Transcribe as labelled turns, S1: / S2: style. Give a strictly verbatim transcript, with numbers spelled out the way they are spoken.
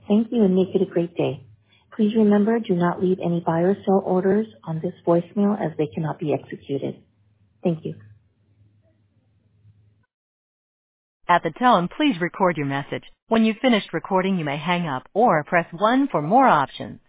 S1: Thank you and make it a great day. Please remember, do not leave any buy or sell orders on this voicemail as they cannot be executed. Thank you.
S2: At the tone, please record your message. When you've finished recording, you may hang up or press one for more options.